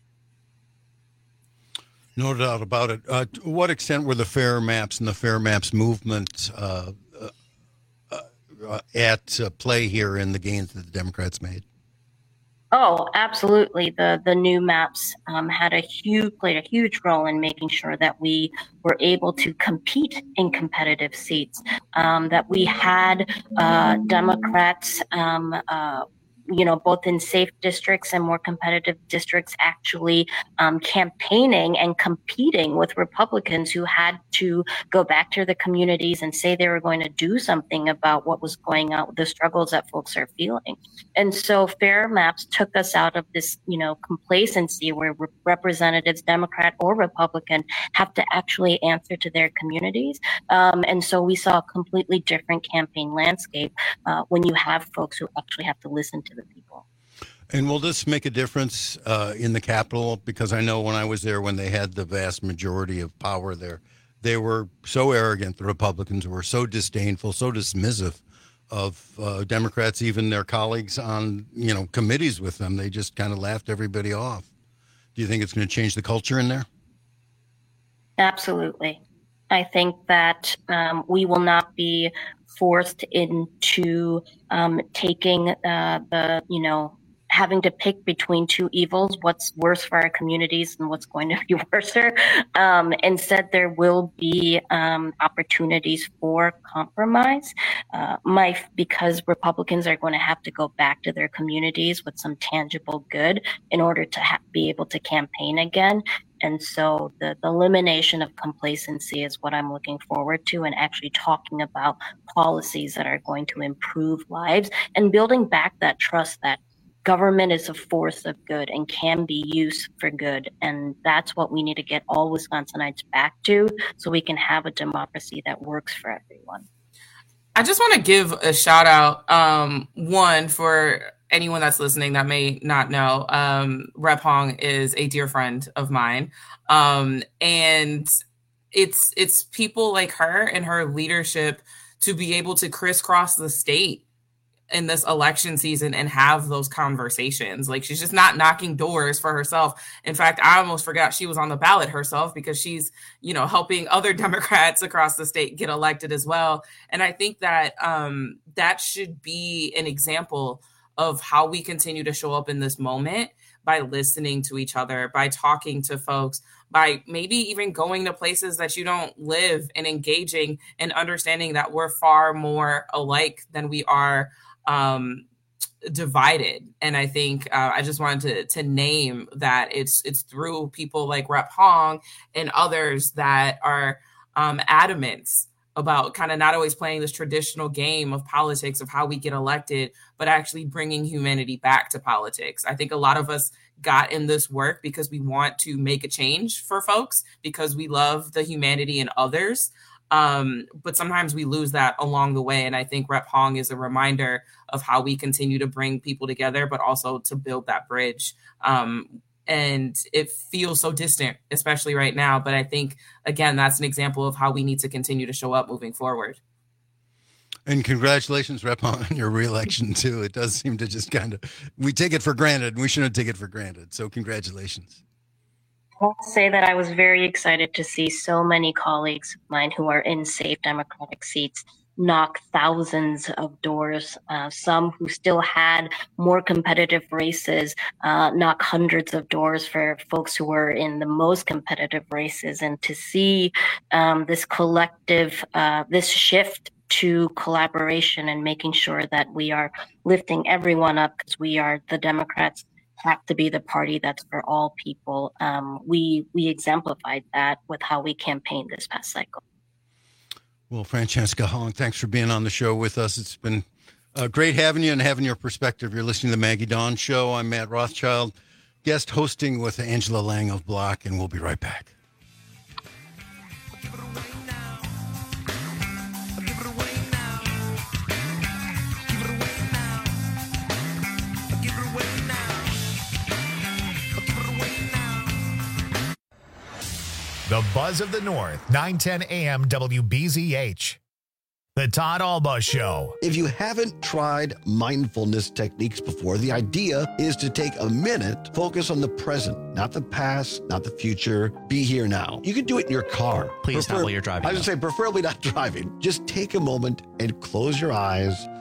No doubt about it. Uh, to what extent were the Fair Maps and the Fair Maps movement uh, uh, uh, at uh, play here in the gains that the Democrats made? Oh, absolutely. The the new maps um, had a huge played a huge role in making sure that we were able to compete in competitive seats. Um, that we had uh, Democrats, um, uh, you know, both in safe districts and more competitive districts, actually um, campaigning and competing with Republicans who had to go back to the communities and say they were going to do something about what was going on, the struggles that folks are feeling. And so Fair Maps took us out of this, you know, complacency where re- representatives, Democrat or Republican, have to actually answer to their communities. Um, and so we saw a completely different campaign landscape uh, when you have folks who actually have to listen to the people. And will this make a difference uh, in the Capitol? Because I know when I was there, when they had the vast majority of power there, they were so arrogant. The Republicans were so disdainful, so dismissive of uh, Democrats, even their colleagues on, you know, committees with them. They just kind of laughed everybody off. Do you think it's going to change the culture in there? Absolutely. I think that um, we will not be forced into um, taking uh, the, you know, having to pick between two evils, what's worse for our communities and what's going to be worser. Um, instead, there will be um, opportunities for compromise. Uh, my, because Republicans are going to have to go back to their communities with some tangible good in order to ha- be able to campaign again. And so the, the elimination of complacency is what I'm looking forward to, and actually talking about policies that are going to improve lives and building back that trust that government is a force of good and can be used for good. And that's what we need to get all Wisconsinites back to, so we can have a democracy that works for everyone. I just want to give a shout out, um, one, for anyone that's listening that may not know. um, Rep Hong is a dear friend of mine. Um, and it's it's people like her and her leadership to be able to crisscross the state in this election season and have those conversations. Like, she's just not knocking doors for herself. In fact, I almost forgot she was on the ballot herself, because she's, you know, helping other Democrats across the state get elected as well. And I think that um, that should be an example of how we continue to show up in this moment, by listening to each other, by talking to folks, by maybe even going to places that you don't live and engaging and understanding that we're far more alike than we are um, divided. And I think uh, I just wanted to to name that it's it's through people like Rep Hong and others that are um, adamant about kind of not always playing this traditional game of politics of how we get elected, but actually bringing humanity back to politics. I think a lot of us got in this work because we want to make a change for folks, because we love the humanity in others. Um, but sometimes we lose that along the way. And I think Rep Hong is a reminder of how we continue to bring people together, but also to build that bridge. Um, and it feels so distant, especially right now. But I think, again, that's an example of how we need to continue to show up moving forward. And congratulations, Rep Hong, on your reelection, too. It does seem to just kind of, we take it for granted, and we shouldn't take it for granted. So congratulations. I'll say that I was very excited to see so many colleagues of mine who are in safe Democratic seats knock thousands of doors. Uh, some who still had more competitive races uh, knock hundreds of doors for folks who were in the most competitive races. And to see um, this collective, uh, this shift to collaboration and making sure that we are lifting everyone up, because we are the Democrats have to be the party that's for all people. Um, we we exemplified that with how we campaigned this past cycle. Well, Francesca Hong, thanks for being on the show with us. It's been uh, great having you and having your perspective. You're listening to the Maggie Dawn Show. I'm Matt Rothschild, guest hosting with Angela Lang of Block, and we'll be right back. The Buzz of the North, nine ten a.m. W B Z H. The Todd Alba Show. If you haven't tried mindfulness techniques before, the idea is to take a minute, focus on the present, not the past, not the future. Be here now. You can do it in your car. Please, not while you're driving, I was going to say, preferably not driving. Just take a moment and close your eyes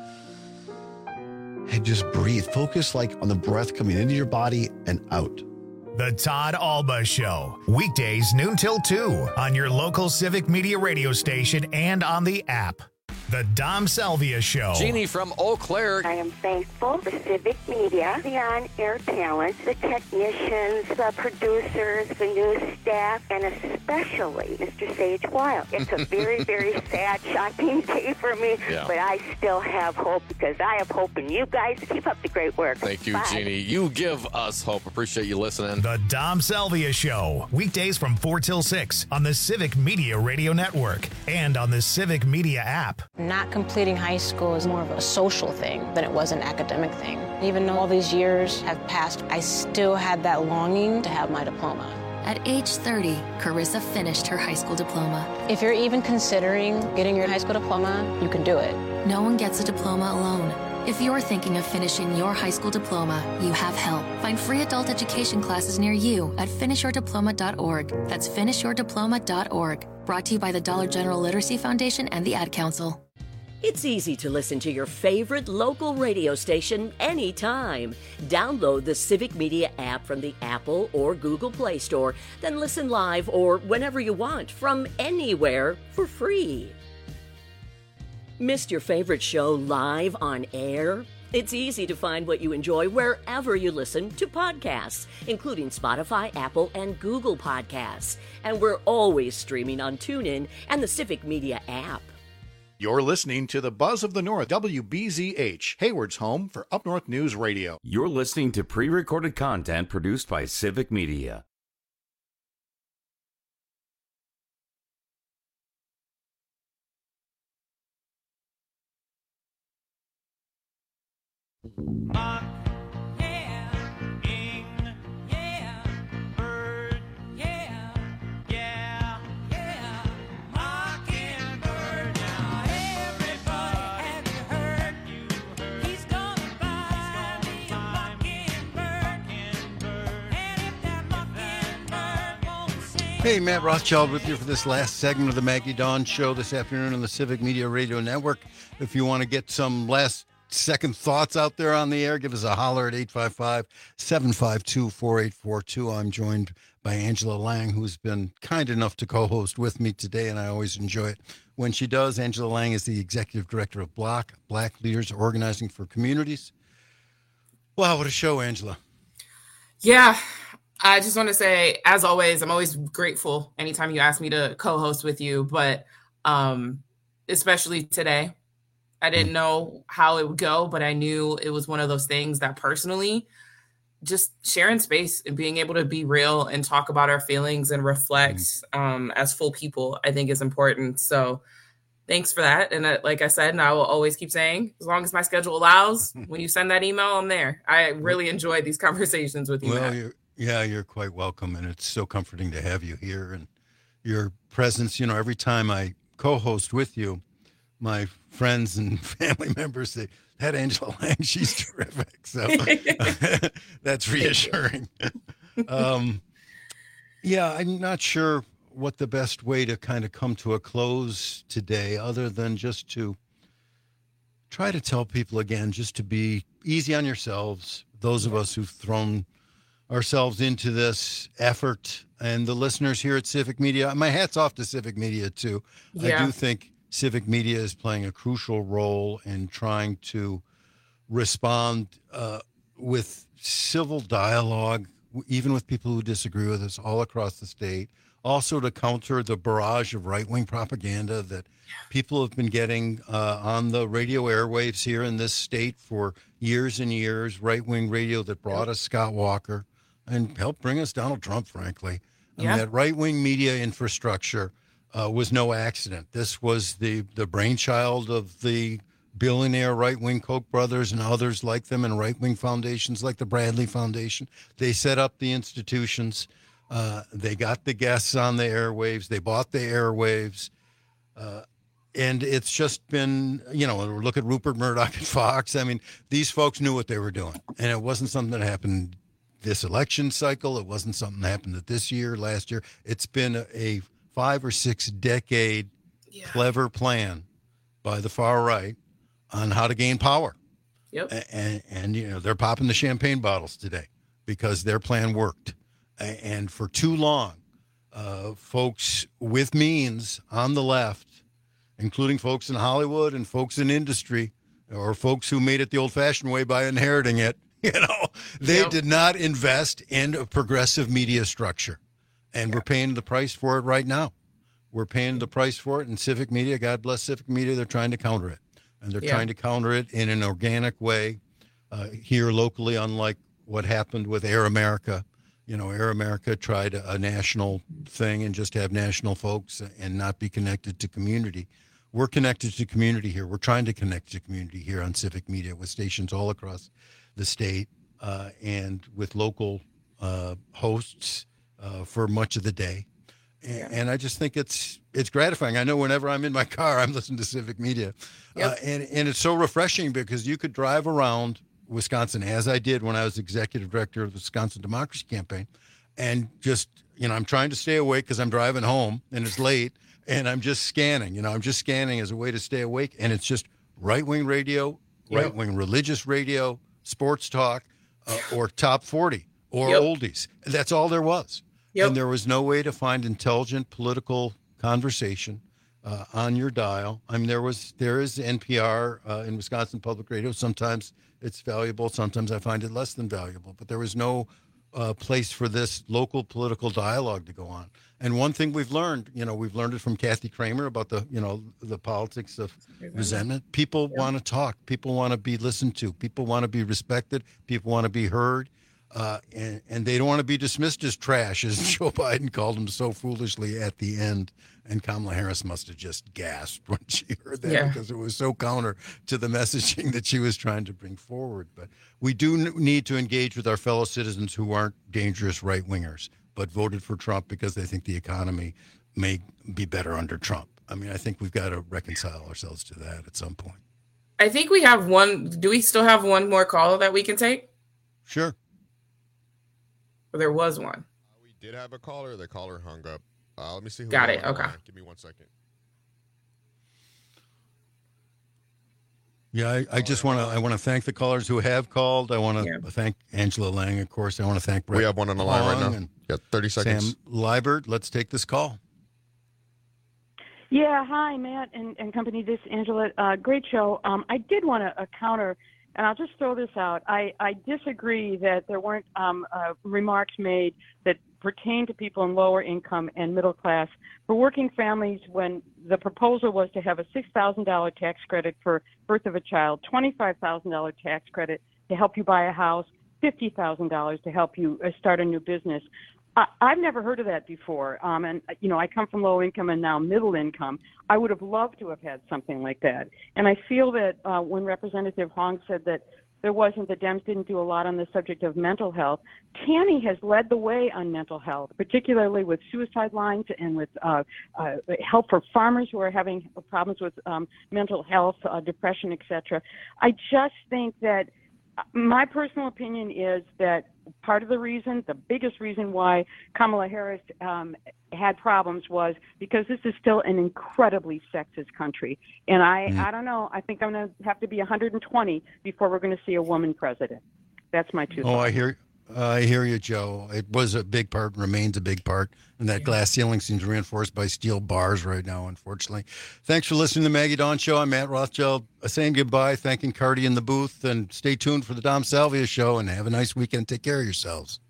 and just breathe. Focus like on the breath coming into your body and out. The Todd Alba Show, weekdays noon till two on your local Civic Media radio station and on the app. The Dom Salvia Show. Jeannie from Eau Claire. I am thankful for Civic Media, the on-air talent, the technicians, the producers, the news staff, and especially Mister Sage Wild. It's a very, very sad, shocking day for me, Yeah. but I still have hope because I have hope in you guys. Keep up the great work. Thank you, Bye. Jeannie. You give us hope. Appreciate you listening. The Dom Salvia Show, weekdays from four till six on the Civic Media Radio Network and on the Civic Media app. Not completing high school is more of a social thing than it was an academic thing. Even though all these years have passed, I still had that longing to have my diploma. At age thirty, Carissa finished her high school diploma. If you're even considering getting your high school diploma, you can do it. No one gets a diploma alone. If you're thinking of finishing your high school diploma, you have help. Find free adult education classes near you at finish your diploma dot org. That's finish your diploma dot org. Brought to you by the Dollar General Literacy Foundation and the Ad Council. It's easy to listen to your favorite local radio station anytime. Download the Civic Media app from the Apple or Google Play Store, then listen live or whenever you want from anywhere for free. Missed your favorite show live on air? It's easy to find what you enjoy wherever you listen to podcasts, including Spotify, Apple, and Google Podcasts. And we're always streaming on TuneIn and the Civic Media app. You're listening to the Buzz of the North, W B Z H, Hayward's home for Up North News Radio. You're listening to pre-recorded content produced by Civic Media. Hey, Matt Rothschild with you for this last segment of the Maggie Dawn Show this afternoon on the Civic Media Radio Network. If you want to get some last second thoughts out there on the air, give us a holler at eight five five, seven five two, four eight four two. I'm joined by Angela Lang, who's been kind enough to co-host with me today, and I always enjoy it when she does. Angela Lang is the Executive Director of Block, Black Leaders Organizing for Communities. Wow, what a show, Angela. Yeah. I just want to say, as always, I'm always grateful anytime you ask me to co-host with you, but um, especially today, I didn't know how it would go, but I knew it was one of those things that personally, just sharing space and being able to be real and talk about our feelings and reflect um, as full people, I think is important. So thanks for that. And uh, like I said, and I will always keep saying, as long as my schedule allows, when you send that email, I'm there. I really enjoyed these conversations with you, Well, Matt. you're, yeah, you're quite welcome, and it's so comforting to have you here and your presence. You know, every time I co-host with you, my friends and family members say, that Angela Lang, she's terrific. So that's reassuring. um, yeah, I'm not sure what the best way to kind of come to a close today, other than just to try to tell people again, just to be easy on yourselves, those of us who've thrown ourselves into this effort, and the listeners here at Civic Media. My hat's off to Civic Media, too. Yeah. I do think Civic Media is playing a crucial role in trying to respond uh, with civil dialogue, even with people who disagree with us all across the state. Also to counter the barrage of right-wing propaganda that people have been getting uh, on the radio airwaves here in this state for years and years, right-wing radio that brought us Scott Walker and helped bring us Donald Trump, frankly. I Yeah. mean, that right-wing media infrastructure uh, was no accident. This was the, the brainchild of the billionaire right-wing Koch brothers and others like them, and right-wing foundations like the Bradley Foundation. They set up the institutions. Uh, they got the guests on the airwaves. They bought the airwaves. Uh, and it's just been, you know, look at Rupert Murdoch at Fox. I mean, these folks knew what they were doing. And it wasn't something that happened this election cycle. It wasn't something that happened this year, last year. It's been a, a five or six decade yeah. clever plan by the far right on how to gain power. Yep. And, and, you know, they're popping the champagne bottles today because their plan worked. And for too long, uh, folks with means on the left, including folks in Hollywood and folks in industry, or folks who made it the old-fashioned way by inheriting it, you know, they yep. did not invest in a progressive media structure. And we're paying the price for it right now. We're paying the price for it, and Civic Media, God bless Civic Media, they're trying to counter it. And they're yeah. trying to counter it in an organic way uh, here locally, unlike what happened with Air America. You know, Air America tried a, a national thing and just have national folks and not be connected to community. We're connected to community here. We're trying to connect to community here on Civic Media with stations all across the state uh, and with local uh, hosts uh, for much of the day. And, yeah. and I just think it's it's gratifying. I know whenever I'm in my car, I'm listening to Civic Media. Yep. Uh, and, and it's so refreshing because you could drive around Wisconsin, as I did when I was executive director of the Wisconsin Democracy Campaign, and just, you know, I'm trying to stay awake because I'm driving home and it's late, and I'm just scanning. You know, I'm just scanning as a way to stay awake, and it's just right-wing radio, yep. right-wing religious radio, sports talk, uh, or top forty, or yep. oldies. That's all there was. Yep. And there was no way to find intelligent political conversation uh, on your dial. I mean, there was there is N P R uh, in Wisconsin Public Radio. Sometimes it's valuable. Sometimes I find it less than valuable. But there was no uh, place for this local political dialogue to go on. And one thing we've learned, you know, we've learned it from Kathy Kramer about the, you know, the politics of resentment. People yeah. want to talk. People want to be listened to. People want to be respected. People want to be heard. Uh, and, and they don't want to be dismissed as trash, as Joe Biden called them so foolishly at the end. And Kamala Harris must have just gasped when she heard that yeah. because it was so counter to the messaging that she was trying to bring forward. But we do need to engage with our fellow citizens who aren't dangerous right-wingers, but voted for Trump because they think the economy may be better under Trump. I mean, I think we've got to reconcile ourselves to that at some point. I think we have one. Do we still have one more caller that we can take? Sure. Well, there was one. Uh, we did have a caller. The caller hung up. Uh, let me see who. Got it. Okay. Give me one second. Yeah, I, I just want to. I want to thank the callers who have called. I want to yeah. thank Angela Lang, of course. I want to thank Brett. We have one on the line Long right now. Yeah, thirty seconds. Sam Liebert. Let's take this call. Yeah, hi, Matt and, and company. This is Angela. Uh, great show. Um, I did want to uh, counter, and I'll just throw this out. I, I disagree that there weren't um, uh, remarks made that pertain to people in lower income and middle class. For working families, when the proposal was to have a six thousand dollars tax credit for birth of a child, twenty-five thousand dollars tax credit to help you buy a house, fifty thousand dollars to help you start a new business. I, I've never heard of that before. Um, and, you know, I come from low income and now middle income. I would have loved to have had something like that. And I feel that uh, when Representative Hong said that there wasn't, the Dems didn't do a lot on the subject of mental health, Tanny has led the way on mental health, particularly with suicide lines and with uh, uh, help for farmers who are having problems with um, mental health, uh, depression, et cetera. I just think that my personal opinion is that part of the reason, the biggest reason why Kamala Harris um, had problems was because this is still an incredibly sexist country. And I, mm. I don't know, I think I'm going to have to be one hundred twenty before we're going to see a woman president. That's my two Oh, thoughts. I hear uh, I hear you, Joe. It was a big part, remains a big part. And that yeah. glass ceiling seems reinforced by steel bars right now, unfortunately. Thanks for listening to the Maggie Dawn Show. I'm Matt Rothschild, saying goodbye, thanking Cardi in the booth, and stay tuned for the Dom Salvia Show, and have a nice weekend. Take care of yourselves.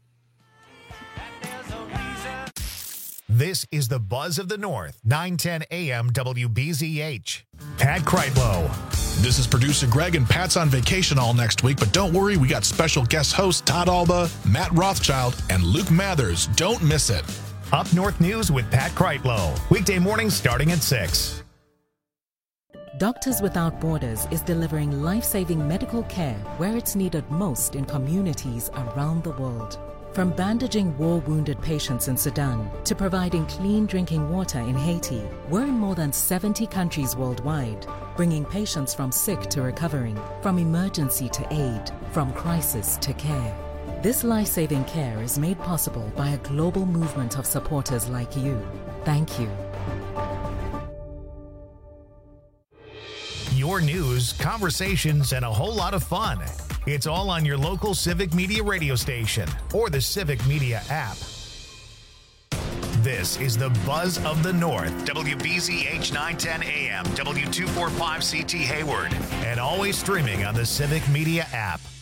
This is the Buzz of the North, nine ten A M W B Z H. Pat Kreitlow. This is producer Greg, and Pat's on vacation all next week, but don't worry, we got special guest hosts Todd Alba, Matt Rothschild, and Luke Mathers. Don't miss it. Up North News with Pat Kreitlow. Weekday mornings starting at six. Doctors Without Borders is delivering life-saving medical care where it's needed most in communities around the world. From bandaging war-wounded patients in Sudan to providing clean drinking water in Haiti, we're in more than seventy countries worldwide, bringing patients from sick to recovering, from emergency to aid, from crisis to care. This life-saving care is made possible by a global movement of supporters like you. Thank you. You're more news, conversations, and a whole lot of fun. It's all on your local Civic Media radio station or the Civic Media app. This is the Buzz of the North, W B Z H nine ten A M, W two forty-five C T Hayward, and always streaming on the Civic Media app.